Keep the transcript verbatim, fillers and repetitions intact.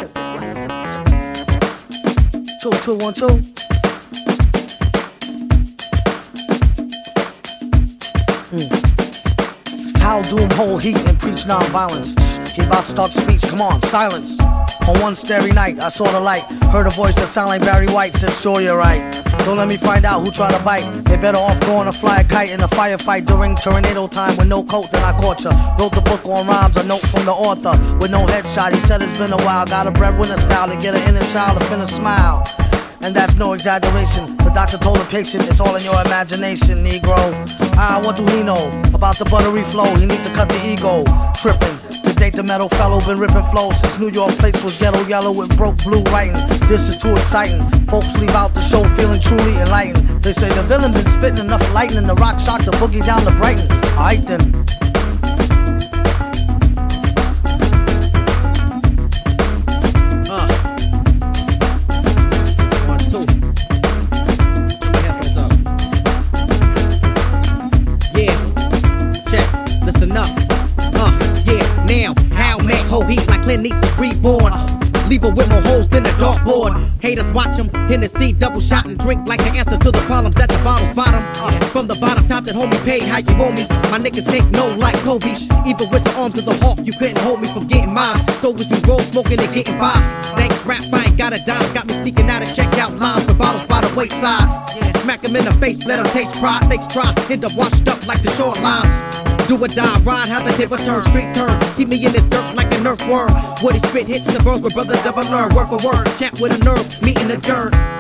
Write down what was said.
Two, two, one, two. Mm. How doom hold heat and preach non-violence. He about to start speech, come on, silence. On one starry night, I saw the light. Heard a voice that sounded like Barry White. Said, sure you're right. Don't let me find out who tried to bite. They better off going to fly a kite in a firefight during tornado time with no coat, then I caught ya. Wrote the book on rhymes, a note from the author with no headshot. He said it's been a while. Got a breadwinner style to get an inner child to finna smile. And that's no exaggeration. The doctor told the patient it's all in your imagination, Negro. Ah, what do he know about the buttery flow? He need to cut the ego. Tripping. To date the metal fellow been ripping flows since New York plates was ghetto yellow with broke blue writing. This is too exciting. Folks leave out the show feeling truly enlightened. They say the villain been spitting enough lightning. The rock shocked the boogie down to Brighton. Aight then. Heat like Clint Eastwood reborn. Leave her with more holes than a dartboard. Haters watch him, Hennessy double shot and drink like the answer to the problems at the bottle's bottom. Uh, from the bottom top that homie paid how you owe me. My niggas take no like Kobe. Even with the arms of the hawk, you couldn't hold me from getting mine. Stoves we roll, smoking and getting by. Thanks rap, I ain't got a dime. Got me sneaking out and check out lines for bottles by the wayside. Smack him in the face, let him taste pride. Fakes try, end up washed up like the shorelines. Do or die, ride, how the table turn, street turn. Keep me in this dirt like an earthworm. What he spit hits and burns where brothers ever learn. Word for word, champ with a nerve, meeting the dirt.